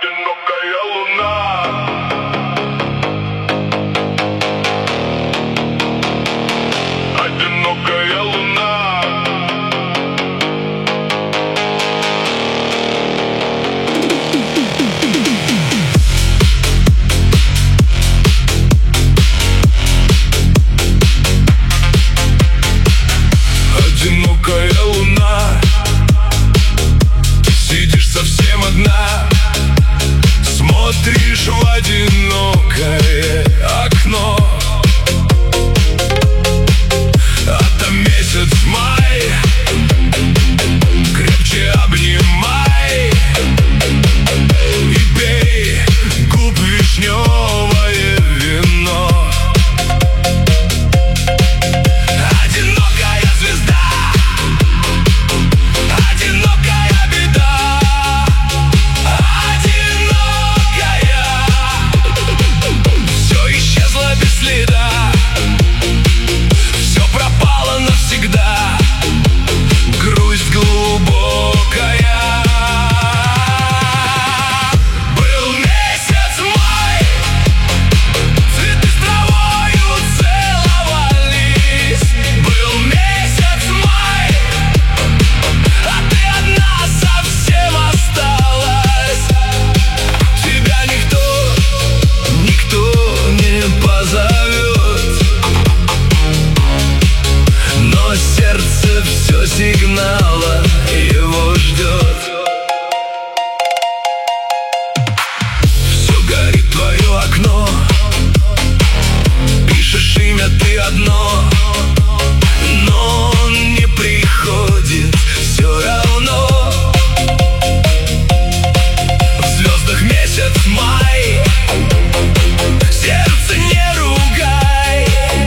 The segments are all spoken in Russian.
Одинокая луна. Одинокая луна. Одинокая луна. Сидишь совсем одна, смотришь в одинокое окно, а там месяц май. Крепче обнимай и пей губ вишневое вино. Одинокая звезда, одинокая беда, одинокая. Все исчезло без следа, все пропало навсегда. Грусть глубокая. Был месяц май, цветы с травою целовались. Был месяц май, а ты одна совсем осталась. Тебя никто не позовет, но сердце все сигнала его ждет. Все горит твое окно, пишешь имя ты одно, но он не приходит все равно. В звездах месяц май, сердце не ругай,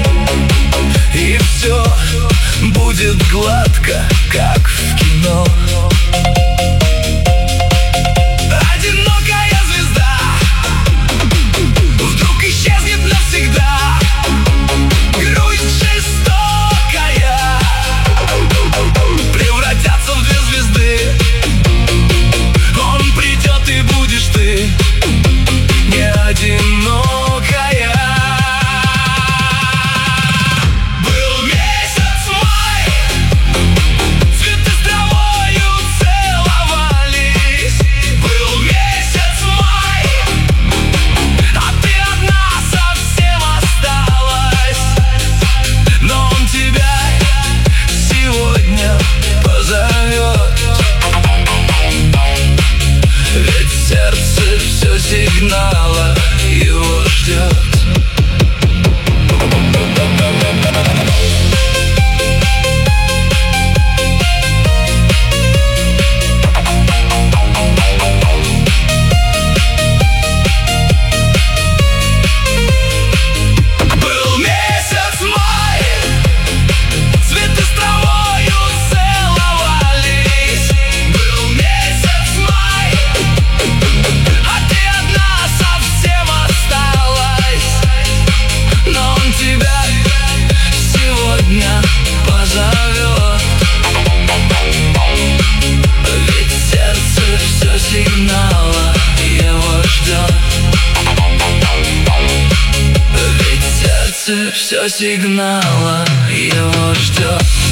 и все будет гладко, как в кино. Одинокая звезда вдруг исчезнет навсегда. Грусть жестокая превратятся в две звезды. Он придет и будешь ты не одинокая. Был месяц май, цветы с травою целовались. Был месяц май, а ты одна совсем осталась. Но он тебя сегодня позовет, ведь сердце все сигнала его ждет. Был месяц май, цветы с травою целовались. Был месяц май, а ты одна совсем осталась. Но он тебя сегодня позовет, ведь сердце все сигнала его ждет. Ведь сердце все сигнала его ждет.